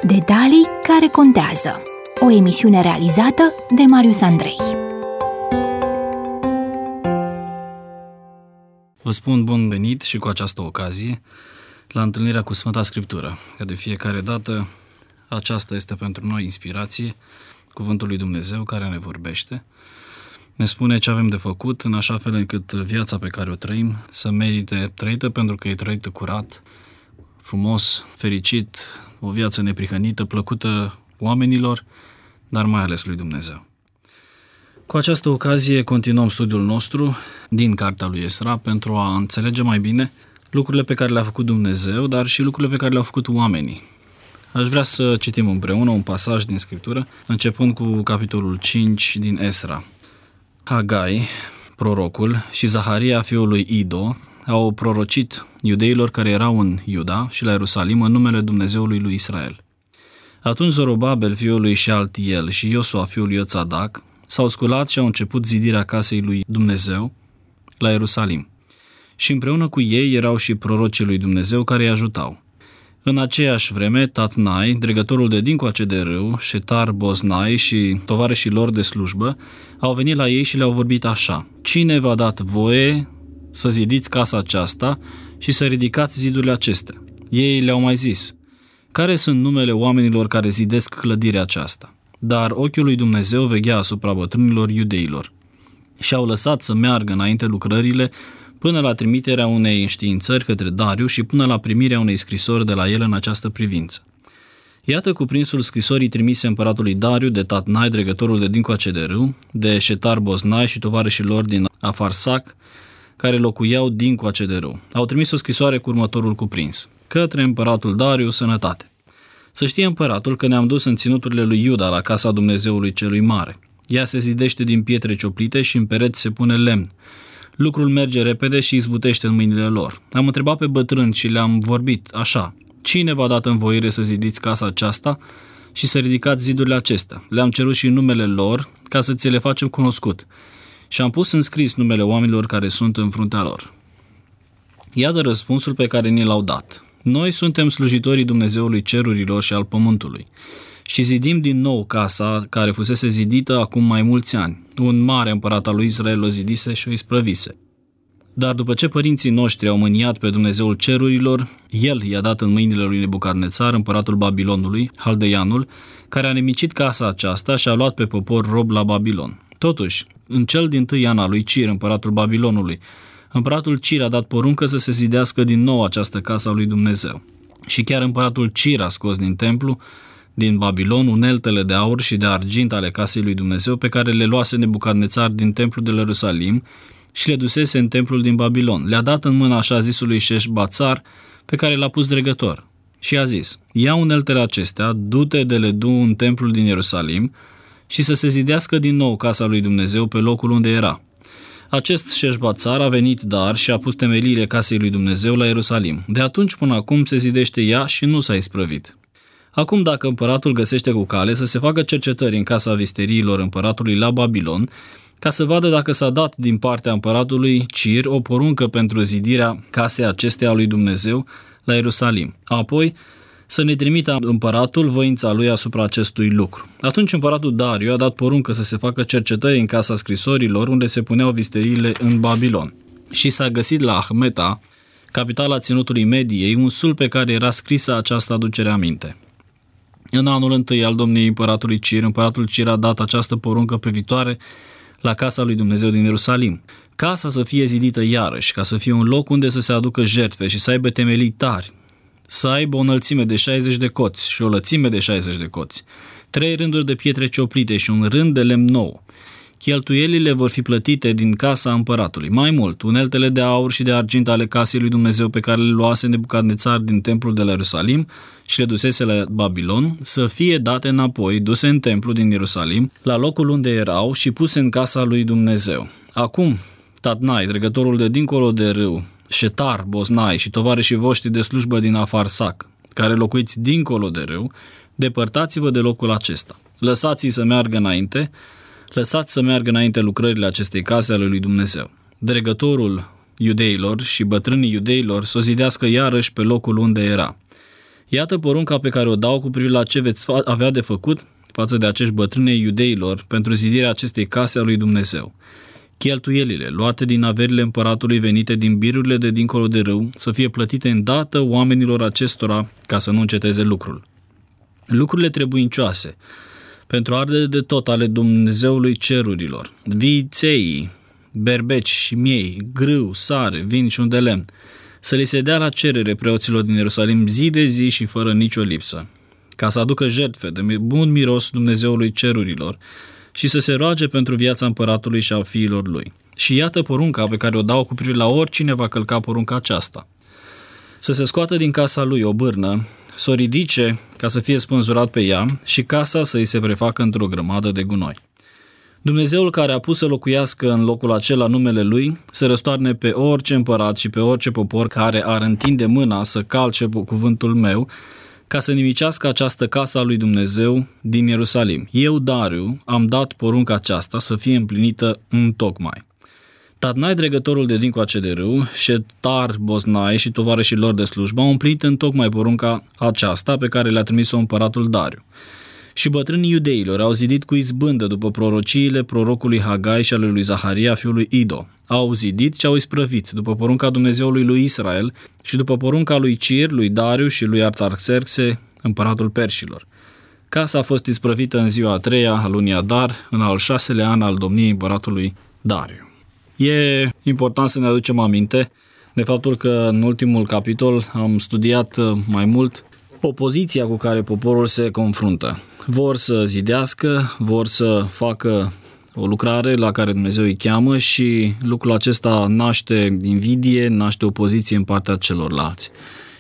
Detalii care contează. O emisiune realizată de Marius Andrei. Vă spun bun venit și cu această ocazie la întâlnirea cu Sfânta Scriptură, că de fiecare dată aceasta este pentru noi inspirație, Cuvântul lui Dumnezeu care ne vorbește, ne spune ce avem de făcut în așa fel încât viața pe care o trăim să merite trăită pentru că e trăită curat, frumos, fericit, o viață neprihănită, plăcută oamenilor, dar mai ales lui Dumnezeu. Cu această ocazie continuăm studiul nostru din Cartea lui Esra pentru a înțelege mai bine lucrurile pe care le-a făcut Dumnezeu, dar și lucrurile pe care le-au făcut oamenii. Aș vrea să citim împreună un pasaj din Scriptură, începând cu capitolul 5 din Esra. Hagai, prorocul, și Zaharia, fiul lui Ido, au prorocit iudeilor care erau în Iuda și la Ierusalim în numele Dumnezeului lui Israel. Atunci Zorobabel, fiul lui Shealtiel, și Iosua, fiul lui Ioțadac, s-au sculat și au început zidirea casei lui Dumnezeu la Ierusalim. Și împreună cu ei erau și prorocii lui Dumnezeu care îi ajutau. În aceeași vreme, Tatnai, dregătorul de dincoace de râu, Șetar Boznai și tovarășii lor de slujbă, au venit la ei și le-au vorbit așa: Cine v-a dat voie să zidiți casa aceasta și să ridicați zidurile acestea? Ei le-au mai zis: Care sunt numele oamenilor care zidesc clădirea aceasta? Dar ochiul lui Dumnezeu veghea asupra bătrânilor iudeilor și au lăsat să meargă înainte lucrările până la trimiterea unei înștiințări către Dariu și până la primirea unei scrisori de la el în această privință. Iată cuprinsul scrisorii trimise împăratului Dariu de Tatnai, dregătorul de dincoace de râu, de Șetar Boznai și tovarășii lor din Afarsac, care locuiau dincoace de râu. Au trimis o scrisoare cu următorul cuprins: Către împăratul Dariu, sănătate. Să știe împăratul că ne-am dus în ținuturile lui Iuda la casa Dumnezeului celui mare. Ea se zidește din pietre cioplite și în pereți se pune lemn. Lucrul merge repede și izbutește în mâinile lor. Am întrebat pe bătrâni și le-am vorbit așa: Cine v-a dat învoire să zidiți casa aceasta și să ridicați zidurile acestea? Le-am cerut și numele lor ca să ți le facem cunoscut. Și am pus în scris numele oamenilor care sunt în fruntea lor. Iată răspunsul pe care ni l-au dat: Noi suntem slujitorii Dumnezeului cerurilor și al pământului și zidim din nou casa care fusese zidită acum mai mulți ani. Un mare împărat al lui Israel o zidise și o isprăvise. Dar după ce părinții noștri au mâniat pe Dumnezeul cerurilor, el i-a dat în mâinile lui Nebucadnețar, împăratul Babilonului, Haldeianul, care a nimicit casa aceasta și a luat pe popor rob la Babilon. Totuși, în cel dintâi an al lui Cir, împăratul Babilonului, împăratul Cir a dat poruncă să se zidească din nou această casă a lui Dumnezeu. Și chiar împăratul Cir a scos din templu, din Babilon, uneltele de aur și de argint ale casei lui Dumnezeu pe care le luase Nebucadnețar din templul de la Ierusalim și le dusese în templul din Babilon. Le-a dat în mâna așa zisului Șeșbațar, pe care l-a pus dregător. Și a zis: Ia uneltele acestea, du-te de le du în templul din Ierusalim și să se zidească din nou casa lui Dumnezeu pe locul unde era. Acest Șeșbațar a venit dar și a pus temeliile casei lui Dumnezeu la Ierusalim. De atunci până acum se zidește ea și nu s-a isprăvit. Acum, dacă împăratul găsește cu cale să se facă cercetări în casa visteriilor împăratului la Babilon, ca să vadă dacă s-a dat din partea împăratului Cir o poruncă pentru zidirea casei acesteia lui Dumnezeu la Ierusalim. Apoi, să ne trimită împăratul voința lui asupra acestui lucru. Atunci împăratul Dariu a dat poruncă să se facă cercetări în casa scrisorilor unde se puneau visteriile în Babilon. Și s-a găsit la Ahmeta, capitala ținutului Mediei, un sul pe care era scrisă această aducere aminte. În anul întâi al domniei împăratului Cir, împăratul Cir a dat această poruncă privitoare la casa lui Dumnezeu din Ierusalim. Casa să fie zidită iarăși, ca să fie un loc unde să se aducă jertfe și să aibă temelii tari, să aibă o înălțime de 60 de coți și o lățime de 60 de coți, 3 rânduri de pietre cioplite și un rând de lemn nou. Cheltuielile vor fi plătite din casa împăratului. Mai mult, uneltele de aur și de argint ale casei lui Dumnezeu pe care le luase Nebucadnețar din templul de la Ierusalim și le dusese la Babilon, să fie date înapoi, duse în templul din Ierusalim, la locul unde erau și puse în casa lui Dumnezeu. Acum, Tatnai, dregătorul de dincolo de râu, Șetar Boznai și tovarășii voștri de slujbă din Afarsac, care locuiți dincolo de râu, depărtați-vă de locul acesta. Lăsați-i să meargă înainte, lăsați să meargă înainte lucrările acestei case ale lui Dumnezeu. Dregătorul iudeilor și bătrânii iudeilor să o zidească iarăși pe locul unde era. Iată porunca pe care o dau cu privire la ce veți avea de făcut față de acești bătrâni ai iudeilor pentru zidirea acestei case a lui Dumnezeu. Cheltuielile luate din averile împăratului venite din birurile de dincolo de râu să fie plătite îndată oamenilor acestora ca să nu înceteze lucrul. Lucrurile trebuincioase pentru ardere de tot ale Dumnezeului cerurilor, viței, berbeci și miei, grâu, sare, vin și un de lemn, să li se dea la cerere preoților din Ierusalim zi de zi și fără nicio lipsă, ca să aducă jertfe de bun miros Dumnezeului cerurilor și să se roage pentru viața împăratului și a fiilor lui. Și iată porunca pe care o dau cu privire la oricine va călca porunca aceasta. Să se scoată din casa lui o bârnă, să o ridice ca să fie spânzurat pe ea și casa să îi se prefacă într-o grămadă de gunoi. Dumnezeul care a pus să locuiască în locul acela numele Lui, să răstoarne pe orice împărat și pe orice popor care ar întinde mâna să calce cuvântul meu, ca să nimicească această casă a lui Dumnezeu din Ierusalim. Eu, Dariu, am dat porunca aceasta să fie împlinită întocmai. Tatnai, dregătorul de dincoace de râu, Șetar Boznai și tovarășii lor de slujbă au împlinit întocmai porunca aceasta pe care le-a trimis-o împăratul Dariu. Și bătrânii iudeilor au zidit cu izbândă după prorociile prorocului Hagai și ale lui Zaharia, fiul lui Ido. Au zidit și au isprăvit după porunca Dumnezeului lui Israel și după porunca lui Cir, lui Dariu și lui Artaxerxe, împăratul Perșilor. Casa a fost isprăvită în ziua a 3-a a lunii Adar, în al 6-lea an al domniei împăratului Dariu. E important să ne aducem aminte de faptul că în ultimul capitol am studiat mai mult opoziția cu care poporul se confruntă. Vor să zidească, vor să facă o lucrare la care Dumnezeu îi cheamă și lucrul acesta naște invidie, naște opoziție în partea celorlalți.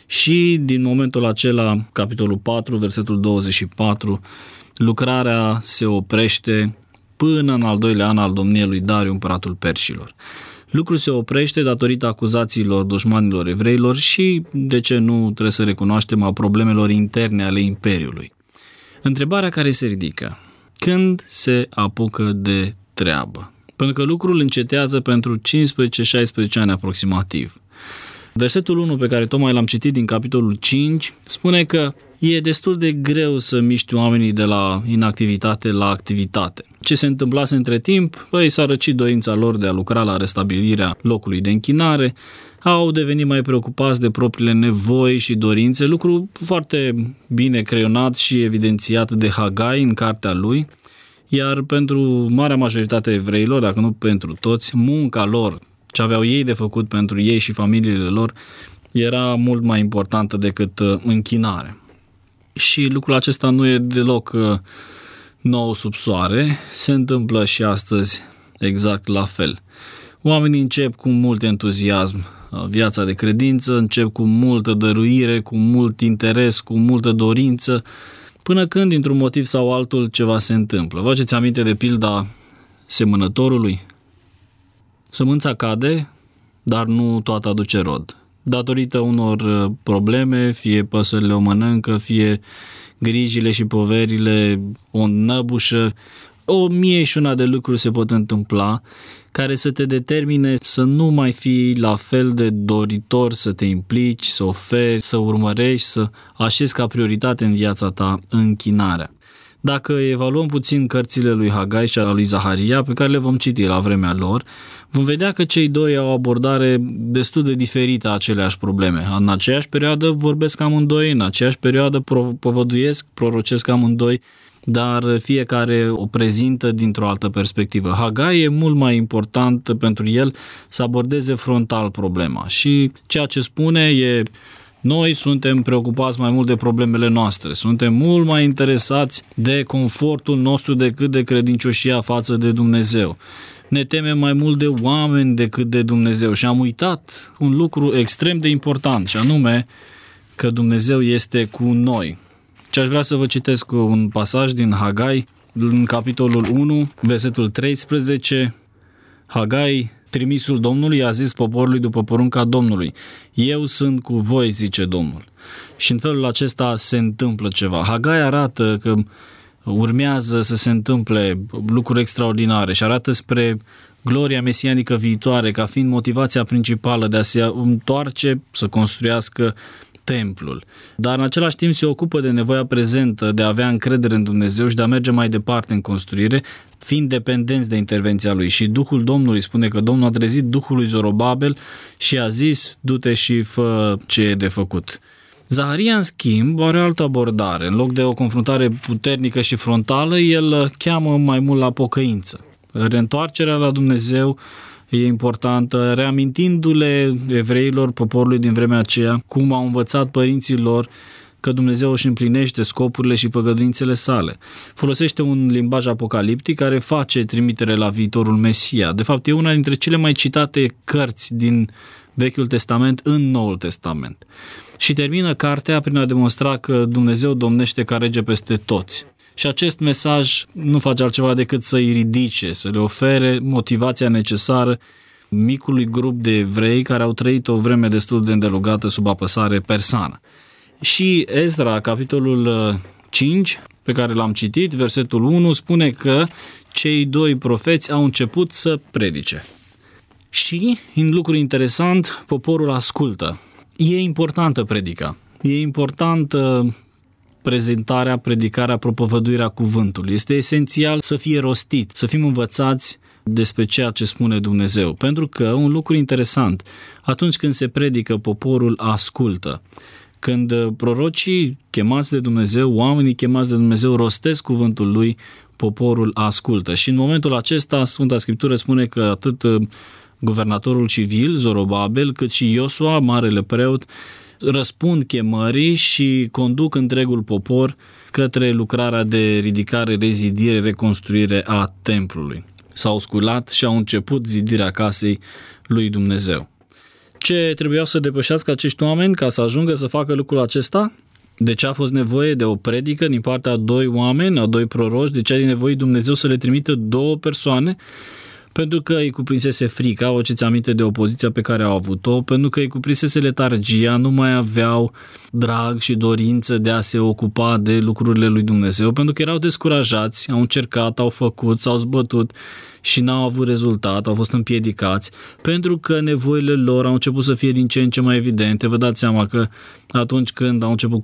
Și din momentul acela, capitolul 4, versetul 24, lucrarea se oprește până în al 2-lea an al domniei lui Dariu, împăratul Perșilor. Lucrul se oprește datorită acuzațiilor dușmanilor evreilor și, de ce nu trebuie să recunoaștem, a problemelor interne ale Imperiului. Întrebarea care se ridică: când se apucă de treabă? Pentru că lucrul încetează pentru 15-16 ani aproximativ. Versetul 1 pe care tocmai l-am citit din capitolul 5 spune că e destul de greu să miști oamenii de la inactivitate la activitate. Ce se întâmplase între timp? Păi s-a răcit dorința lor de a lucra la restabilirea locului de închinare, au devenit mai preocupați de propriile nevoi și dorințe, lucru foarte bine creionat și evidențiat de Hagai în cartea lui, iar pentru marea majoritate a evreilor, dacă nu pentru toți, munca lor, ce aveau ei de făcut pentru ei și familiile lor, era mult mai importantă decât închinare. Și lucrul acesta nu e deloc nou sub soare, se întâmplă și astăzi exact la fel. Oamenii încep cu mult entuziasm viața de credință, încep cu multă dăruire, cu mult interes, cu multă dorință, până când, dintr-un motiv sau altul, ceva se întâmplă. Vă aduceți aminte de pilda semănătorului? Sămânța cade, dar nu toată aduce rod. Datorită unor probleme, fie păsările o mănâncă, fie grijile și poverile o înnăbușă, 1001 de lucruri se pot întâmpla care să te determine să nu mai fii la fel de doritor să te implici, să oferi, să urmărești, să așezi ca prioritate în viața ta închinarea. Dacă evaluăm puțin cărțile lui Hagai și a lui Zaharia, pe care le vom citi la vremea lor, vom vedea că cei doi au o abordare destul de diferită a aceleași probleme. În aceeași perioadă vorbesc amândoi, în aceeași perioadă propovăduiesc, prorocesc amândoi, dar fiecare o prezintă dintr-o altă perspectivă. Hagai e mult mai important pentru el să abordeze frontal problema și ceea ce spune e: noi suntem preocupați mai mult de problemele noastre, suntem mult mai interesați de confortul nostru decât de credincioșia față de Dumnezeu. Ne temem mai mult de oameni decât de Dumnezeu și am uitat un lucru extrem de important, și anume că Dumnezeu este cu noi. Și aș vrea să vă citesc un pasaj din Hagai, în capitolul 1, versetul 13. Hagai, trimisul Domnului, a zis poporului după porunca Domnului: eu sunt cu voi, zice Domnul. Și în felul acesta se întâmplă ceva. Hagai arată că urmează să se întâmple lucruri extraordinare și arată spre gloria mesianică viitoare ca fiind motivația principală de a se întoarce, să construiască templul, dar în același timp se ocupă de nevoia prezentă de a avea încredere în Dumnezeu și de a merge mai departe în construire, fiind dependenți de intervenția lui. Și Duhul Domnului spune că Domnul a trezit Duhul lui Zorobabel și a zis: du-te și fă ce e de făcut. Zaharia, în schimb, are o altă abordare. În loc de o confruntare puternică și frontală, el cheamă mai mult la pocăință. Reîntoarcerea la Dumnezeu e importantă, reamintindu-le evreilor, poporului din vremea aceea, cum au învățat părinții lor că Dumnezeu își împlinește scopurile și făgăduințele sale. Folosește un limbaj apocaliptic care face trimitere la viitorul Mesia. De fapt, e una dintre cele mai citate cărți din Vechiul Testament în Noul Testament. Și termină cartea prin a demonstra că Dumnezeu domnește ca rege peste toți. Și acest mesaj nu face altceva decât să îi ridice, să le ofere motivația necesară micului grup de evrei care au trăit o vreme destul de îndelungată sub apăsare persană. Și Ezra, capitolul 5, pe care l-am citit, versetul 1, spune că cei doi profeți au început să predice. Și, în lucru interesant, poporul ascultă. E importantă predica, e importantă prezentarea, predicarea, propovăduirea cuvântului. Este esențial să fie rostit, să fim învățați despre ceea ce spune Dumnezeu. Pentru că, un lucru interesant, atunci când se predică, poporul ascultă. Când prorocii chemați de Dumnezeu, oamenii chemați de Dumnezeu rostesc cuvântul lui, poporul ascultă. Și în momentul acesta, Sfânta Scriptură spune că atât guvernatorul civil, Zorobabel, cât și Iosua, marele preot, răspund chemării și conduc întregul popor către lucrarea de ridicare, rezidire, reconstruire a templului. S-au sculat și au început zidirea casei lui Dumnezeu. Ce trebuiau să depășească acești oameni ca să ajungă să facă lucrul acesta? De ce a fost nevoie de o predică din partea a doi oameni, a doi proroci? De ce a nevoie Dumnezeu să le trimită două persoane? Pentru că îi cuprinsese frica, o ce-ți aminte de opoziția pe care au avut-o, pentru că îi cuprinsese letargia, nu mai aveau drag și dorință de a se ocupa de lucrurile lui Dumnezeu, pentru că erau descurajați, au încercat, au făcut, s-au zbătut și n-au avut rezultat, au fost împiedicați, pentru că nevoile lor au început să fie din ce în ce mai evidente. Vă dați seama că atunci când au început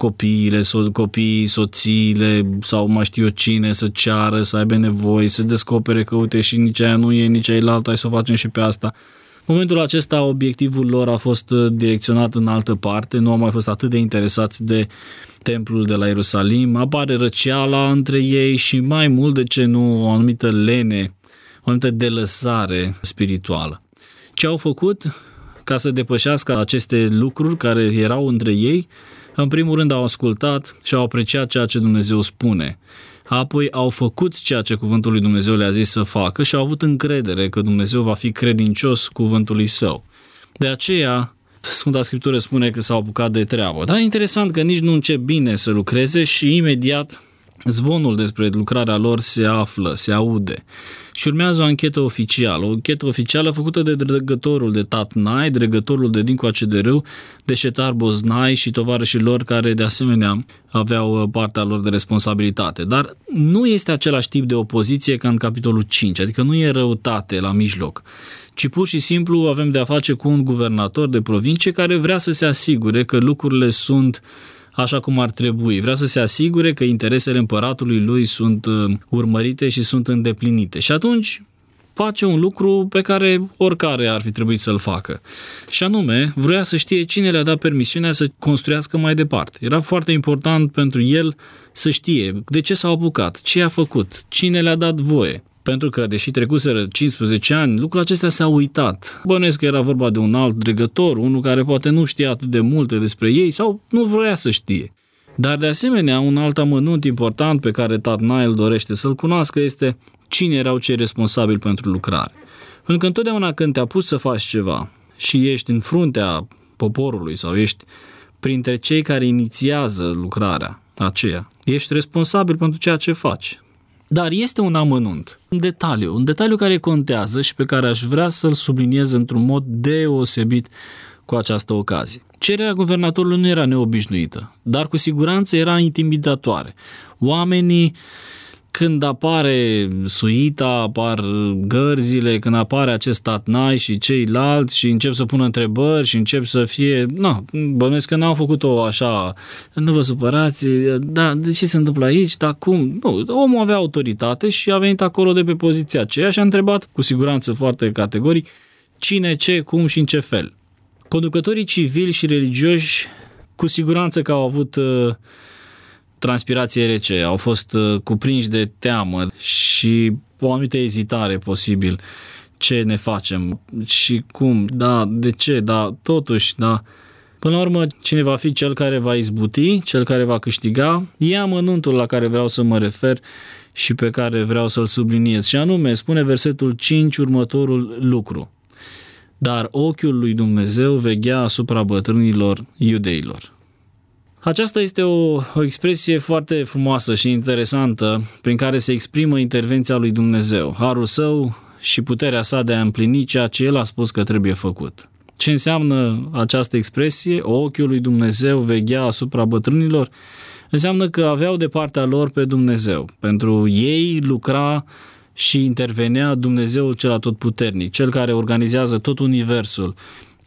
copiii, soțiile sau mai știu eu cine să ceară, să aibă nevoi, să descopere că uite și nici aia nu e, nici ailaltă, hai să o facem și pe asta. În momentul acesta obiectivul lor a fost direcționat în altă parte, nu au mai fost atât de interesați de templul de la Ierusalim, apare răceala între ei și mai mult de ce nu o anumită lene, o anumită delăsare spirituală. Ce au făcut ca să depășească aceste lucruri care erau între ei? În primul rând au ascultat și au apreciat ceea ce Dumnezeu spune. Apoi au făcut ceea ce cuvântul lui Dumnezeu le-a zis să facă și au avut încredere că Dumnezeu va fi credincios cuvântului său. De aceea, Sfânta Scriptură spune că s-au apucat de treabă. Dar e interesant că nici nu încep bine să lucreze și imediat zvonul despre lucrarea lor se află, se aude. Și urmează o anchetă oficială făcută de dregătorul de Tatnai, dregătorul de dincoace de râu, de Șetar-Boznai și tovarășii lor care de asemenea aveau partea lor de responsabilitate. Dar nu este același tip de opoziție ca în capitolul 5, adică nu e răutate la mijloc, ci pur și simplu avem de a face cu un guvernator de provincie care vrea să se asigure că lucrurile sunt așa cum ar trebui. Vrea să se asigure că interesele împăratului lui sunt urmărite și sunt îndeplinite. Și atunci face un lucru pe care oricare ar fi trebuit să-l facă. Și anume, vrea să știe cine le-a dat permisiunea să construiască mai departe. Era foarte important pentru el să știe de ce s-au apucat, ce a făcut, cine le-a dat voie. Pentru că, deși trecuseră 15 ani, lucrul acesta s-a uitat. Bănuiesc că era vorba de un alt dregător, unul care poate nu știa atât de multe despre ei sau nu vrea să știe. Dar, de asemenea, un alt amănunt important pe care Tatnai îl dorește să-l cunoască este cine erau cei responsabili pentru lucrare. Pentru că întotdeauna când te apuci să faci ceva și ești în fruntea poporului sau ești printre cei care inițiază lucrarea aceea, ești responsabil pentru ceea ce faci. Dar este un amănunt, un detaliu care contează și pe care aș vrea să-l subliniez într-un mod deosebit cu această ocazie. Cererea guvernatorului nu era neobișnuită, dar cu siguranță era intimidatoare. Oamenii când apare suita, apar gărzile, când apare acest tatnai și ceilalți și încep să pună întrebări și încep să fie, bănuiesc că n-au făcut-o așa, nu vă supărați, da, de ce se întâmplă aici, dar cum? Nu, omul avea autoritate și a venit acolo de pe poziția aceea și a întrebat cu siguranță foarte categoric cine, ce, cum și în ce fel. Conducătorii civili și religioși cu siguranță că au avut transpirație rece, au fost cuprinși de teamă și o anumită ezitare posibil. Ce ne facem? Și cum? Da, de ce? Da, totuși, da. Până la urmă, cine va fi cel care va izbuti, cel care va câștiga, e amănuntul la care vreau să mă refer și pe care vreau să-l subliniez. Și anume, spune versetul 5 următorul lucru. Dar ochiul lui Dumnezeu veghea asupra bătrânilor iudeilor. Aceasta este o expresie foarte frumoasă și interesantă prin care se exprimă intervenția lui Dumnezeu, harul său și puterea sa de a împlini ceea ce el a spus că trebuie făcut. Ce înseamnă această expresie? Ochiul lui Dumnezeu veghea asupra bătrânilor? Înseamnă că aveau de partea lor pe Dumnezeu. Pentru ei lucra și intervenea Dumnezeul cel atotputernic, cel care organizează tot universul.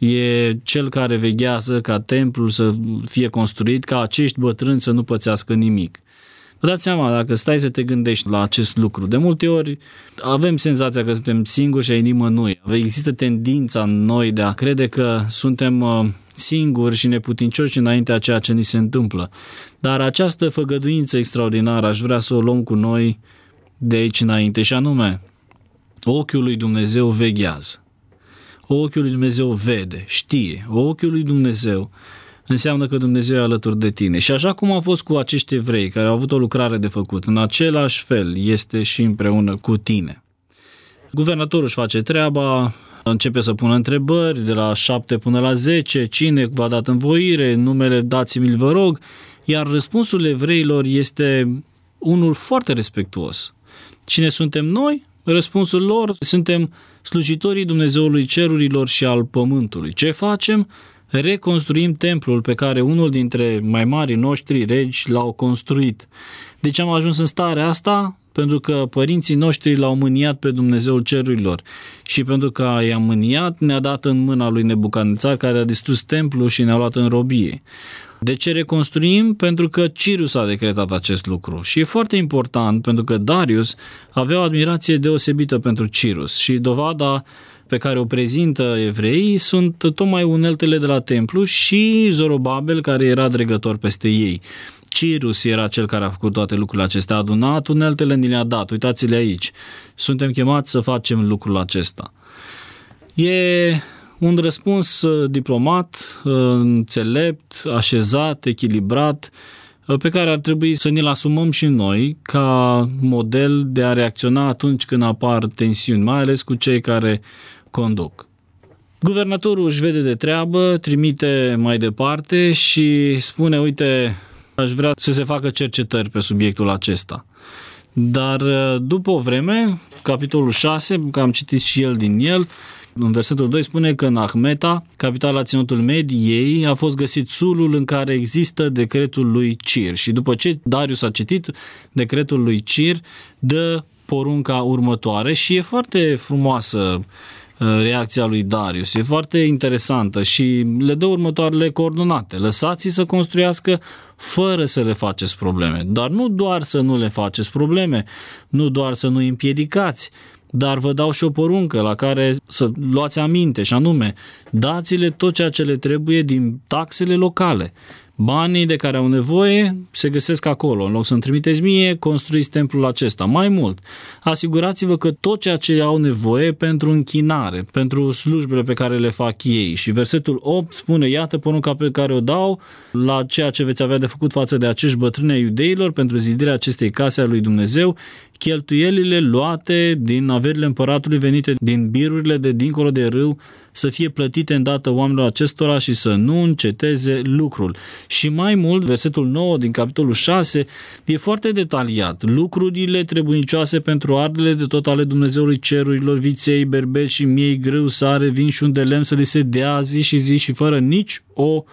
E cel care veghează ca templul să fie construit, ca acești bătrâni să nu pățească nimic. Vă dați seama, dacă stai să te gândești la acest lucru, de multe ori avem senzația că suntem singuri și ai nimănui. Există tendința în noi de a crede că suntem singuri și neputincioși înaintea a ceea ce ni se întâmplă. Dar această făgăduință extraordinară aș vrea să o luăm cu noi de aici înainte și anume, ochiul lui Dumnezeu veghează. Ochiul lui Dumnezeu vede, știe. Ochiul lui Dumnezeu înseamnă că Dumnezeu e alături de tine. Și așa cum a fost cu acești evrei care au avut o lucrare de făcut, în același fel este și împreună cu tine. Guvernatorul își face treaba, începe să pună întrebări de la 7 până la 10, cine v-a dat învoire, numele dați-mi-l vă rog, iar răspunsul evreilor este unul foarte respectuos. Cine suntem noi? Răspunsul lor, suntem slujitorii Dumnezeului cerurilor și al pământului. Ce facem? Reconstruim templul pe care unul dintre mai marii noștri regi l-au construit. De ce am ajuns în starea asta? Pentru că părinții noștri l-au mâniat pe Dumnezeul cerurilor și pentru că i-a mâniat, ne-a dat în mâna lui Nebucadnețar, care a distrus templul și ne-a luat în robie. De ce reconstruim? Pentru că Cyrus a decretat acest lucru. Și e foarte important pentru că Darius avea o admirație deosebită pentru Cyrus și dovada pe care o prezintă evreii sunt tocmai uneltele de la templu și Zorobabel, care era dregător peste ei. Cyrus era cel care a făcut toate lucrurile acestea, a adunat uneltele, ni le-a dat, uitați-le aici. Suntem chemați să facem lucrul acesta. E un răspuns diplomat, înțelept, așezat, echilibrat, pe care ar trebui să ne-l asumăm și noi ca model de a reacționa atunci când apar tensiuni, mai ales cu cei care conduc. Guvernatorul își vede de treabă, trimite mai departe și spune, uite, aș vrea să se facă cercetări pe subiectul acesta. Dar după o vreme, capitolul 6, că am citit și el din el, în versetul 2 spune că în Ahmeta, capitala ținutului Mediei, a fost găsit sulul în care există decretul lui Cir. Și după ce Darius a citit decretul lui Cir, dă porunca următoare și e foarte frumoasă reacția lui Darius, e foarte interesantă și le dă următoarele coordonate. Lăsați-i să construiască fără să le faceți probleme. Dar nu doar să nu le faceți probleme, nu doar să nu îi împiedicați, dar vă dau și o poruncă la care să luați aminte și anume, dați-le tot ceea ce le trebuie din taxele locale. Banii de care au nevoie se găsesc acolo. În loc să-mi trimiteți mie, construiți templul acesta. Mai mult, asigurați-vă că tot ceea ce au nevoie pentru închinare, pentru slujbele pe care le fac ei. Și versetul 8 spune, iată porunca pe care o dau la ceea ce veți avea de făcut față de acești bătrâni ai iudeilor pentru zidirea acestei case a lui Dumnezeu, cheltuielile luate din averile împăratului venite din birurile de dincolo de râu să fie plătite îndată oamenilor acestora și să nu înceteze lucrul. Și mai mult, versetul 9 din capitolul 6 e foarte detaliat. Lucrurile trebuincioase pentru ardele de tot ale Dumnezeului cerurilor, viței, berbeci și miei, grâu, sare, vin și un de lemn să li se dea zi și zi și fără nici o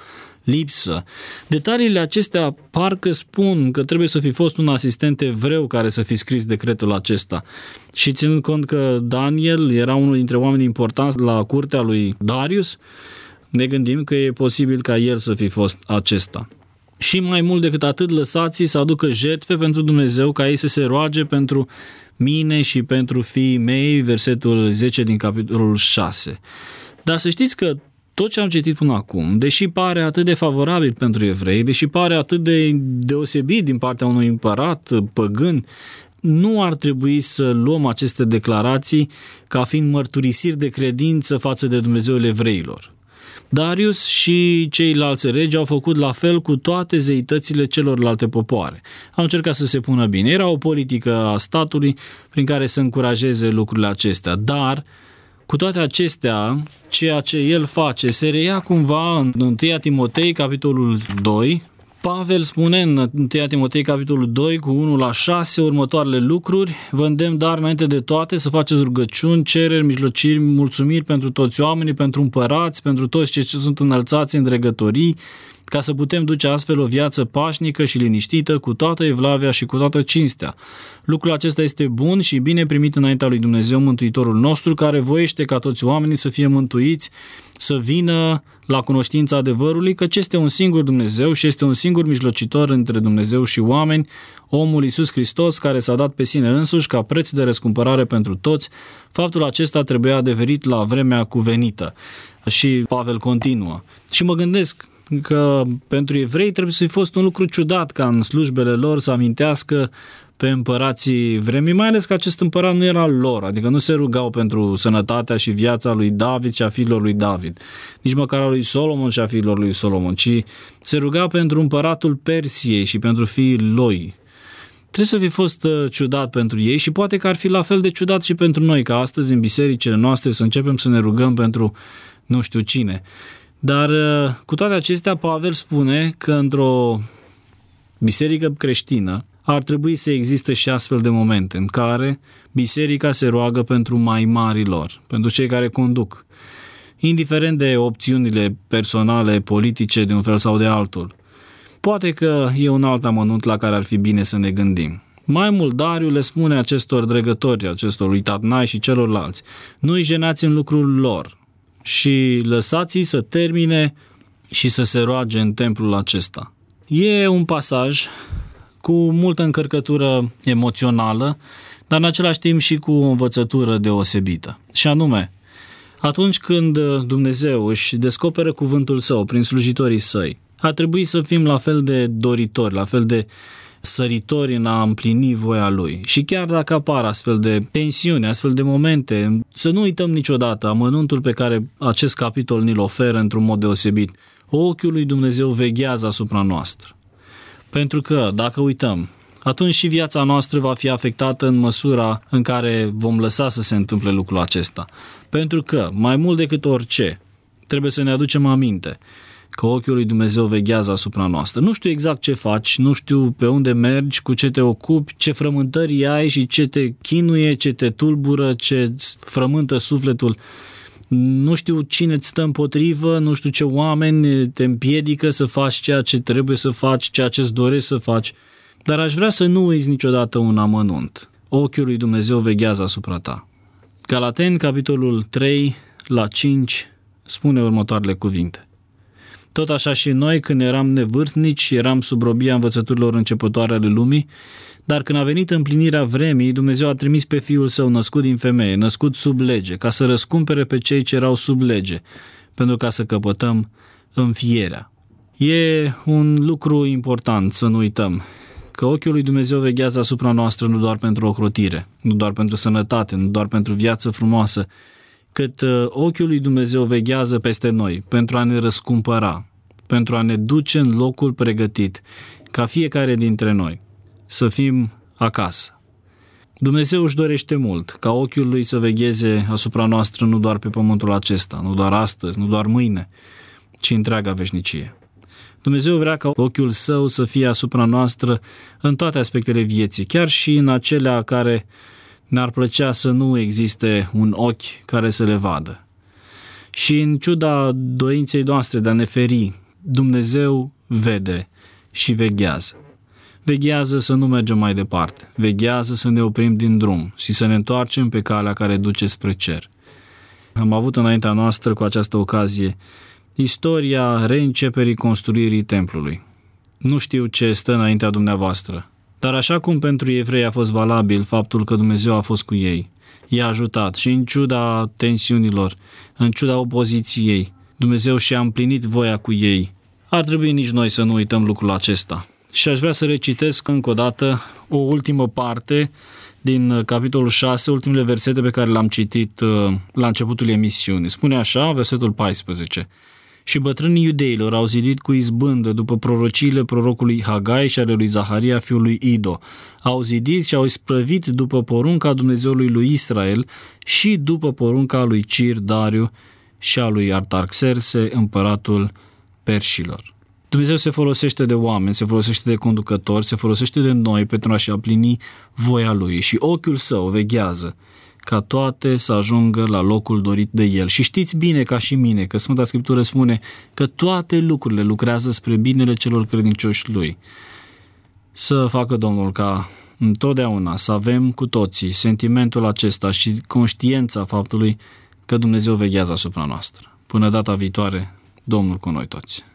lipsă. Detaliile acestea parcă spun că trebuie să fi fost un asistent evreu care să fi scris decretul acesta. Și ținând cont că Daniel era unul dintre oamenii importanți la curtea lui Darius, ne gândim că e posibil ca el să fi fost acesta. Și mai mult decât atât, lăsați-i să aducă jertfe pentru Dumnezeu, ca ei să se roage pentru mine și pentru fiii mei, versetul 10 din capitolul 6. Dar să știți că tot ce am citit până acum, deși pare atât de favorabil pentru evrei, deși pare atât de deosebit din partea unui împărat păgân, nu ar trebui să luăm aceste declarații ca fiind mărturisiri de credință față de Dumnezeul evreilor. Darius și ceilalți regi au făcut la fel cu toate zeitățile celorlalte popoare. Au încercat să se pună bine. Era o politică a statului prin care să încurajeze lucrurile acestea, dar cu toate acestea, ceea ce el face se reia cumva în 1 Timotei, capitolul 2. Pavel spune în 1 Timotei, capitolul 2, cu 1-6, următoarele lucruri: vă îndemn, dar înainte de toate să faceți rugăciuni, cereri, mijlociri, mulțumiri pentru toți oamenii, pentru împărați, pentru toți cei ce sunt înălțați în dregătorii, ca să putem duce astfel o viață pașnică și liniștită, cu toată evlavia și cu toată cinstea. Lucrul acesta este bun și bine primit înaintea lui Dumnezeu, Mântuitorul nostru, care voiește ca toți oamenii să fie mântuiți, să vină la cunoștința adevărului, căci este un singur Dumnezeu și este un singur mijlocitor între Dumnezeu și oameni, omul Iisus Hristos, care s-a dat pe sine însuși ca preț de răscumpărare pentru toți. Faptul acesta trebuia adeverit la vremea cuvenită. Și Pavel continuă. Și mă gândesc că pentru evrei trebuie să fi fost un lucru ciudat ca în slujbele lor să amintească pe împărații vremii, mai ales că acest împărat nu era al lor, adică nu se rugau pentru sănătatea și viața lui David și a fiilor lui David, nici măcar a lui Solomon și a fiilor lui Solomon, ci se ruga pentru împăratul Persiei și pentru fiii lui. Trebuie să fi fost ciudat pentru ei și poate că ar fi la fel de ciudat și pentru noi, ca astăzi în bisericile noastre să începem să ne rugăm pentru nu știu cine. Dar cu toate acestea, Pavel spune că într-o biserică creștină ar trebui să existe și astfel de momente în care biserica se roagă pentru mai marilor, pentru cei care conduc, indiferent de opțiunile personale, politice, de un fel sau de altul. Poate că e un alt amănunt la care ar fi bine să ne gândim. Mai mult, Dariu le spune acestor dregători, acestor lui Tatnai și celorlalți: nu-i jenați în lucrul lor și lăsați-i să termine și să se roage în templul acesta. E un pasaj cu multă încărcătură emoțională, dar în același timp și cu o învățătură deosebită. Și anume, atunci când Dumnezeu își descoperă cuvântul său prin slujitorii săi, ar trebui să fim la fel de doritori, la fel de săritori în a împlini voia Lui. Și chiar dacă apar astfel de tensiuni, astfel de momente, să nu uităm niciodată amănuntul pe care acest capitol ni-l oferă într-un mod deosebit. Ochiul lui Dumnezeu veghează asupra noastră. Pentru că, dacă uităm, atunci și viața noastră va fi afectată în măsura în care vom lăsa să se întâmple lucrul acesta. Pentru că, mai mult decât orice, trebuie să ne aducem aminte că ochiul lui Dumnezeu veghează asupra noastră. Nu știu exact ce faci, nu știu pe unde mergi, cu ce te ocupi, ce frământări ai și ce te chinuie, ce te tulbură, ce frământă sufletul. Nu știu cine îți stă împotrivă, nu știu ce oameni te împiedică să faci ceea ce trebuie să faci, ceea ce îți dorești să faci. Dar aș vrea să nu uiți niciodată un amănunt. Ochiul lui Dumnezeu veghează asupra ta. Galateni, capitolul 3, la 5, spune următoarele cuvinte: tot așa și noi, când eram nevârstnici, eram sub robia învățăturilor începătoare ale lumii, dar când a venit împlinirea vremii, Dumnezeu a trimis pe Fiul Său născut din femeie, născut sub lege, ca să răscumpere pe cei ce erau sub lege, pentru ca să căpătăm înfierea. E un lucru important să nu uităm, că ochiul lui Dumnezeu veghează asupra noastră nu doar pentru ocrotire, nu doar pentru sănătate, nu doar pentru viață frumoasă, cât ochiul lui Dumnezeu veghează peste noi, pentru a ne răscumpăra, pentru a ne duce în locul pregătit, ca fiecare dintre noi să fim acasă. Dumnezeu își dorește mult ca ochiul lui să vegheze asupra noastră nu doar pe pământul acesta, nu doar astăzi, nu doar mâine, ci întreaga veșnicie. Dumnezeu vrea ca ochiul său să fie asupra noastră în toate aspectele vieții, chiar și în acelea care ne-ar plăcea să nu existe un ochi care să le vadă. Și în ciuda dorinței noastre de a ne feri Dumnezeu vede și veghează. Veghează să nu mergem mai departe. Veghează să ne oprim din drum și să ne întoarcem pe calea care duce spre cer. Am avut înaintea noastră cu această ocazie istoria reînceperii construirii templului. Nu știu ce stă înaintea dumneavoastră, dar așa cum pentru evrei a fost valabil faptul că Dumnezeu a fost cu ei, i-a ajutat și în ciuda tensiunilor, în ciuda opoziției, Dumnezeu și-a împlinit voia cu ei. Ar trebui nici noi să nu uităm lucrul acesta. Și aș vrea să recitesc încă o dată o ultimă parte din capitolul 6, ultimele versete pe care le-am citit la începutul emisiunii. Spune așa, versetul 14. Și bătrânii iudeilor au zidit cu izbândă după prorociile prorocului Hagai și ale lui Zaharia, fiul lui Ido. Au zidit și au isprăvit după porunca Dumnezeului lui Israel și după porunca lui Cir Dariu și a lui Artaxerse, împăratul perșilor. Dumnezeu se folosește de oameni, se folosește de conducători, se folosește de noi pentru a-și împlini voia Lui și ochiul Său veghează ca toate să ajungă la locul dorit de El. Și știți bine ca și mine că Sfânta Scriptură spune că toate lucrurile lucrează spre binele celor credincioși Lui. Să facă Domnul ca întotdeauna să avem cu toții sentimentul acesta și conștiința faptului că Dumnezeu veghează asupra noastră. Până data viitoare, Domnul cu noi toți.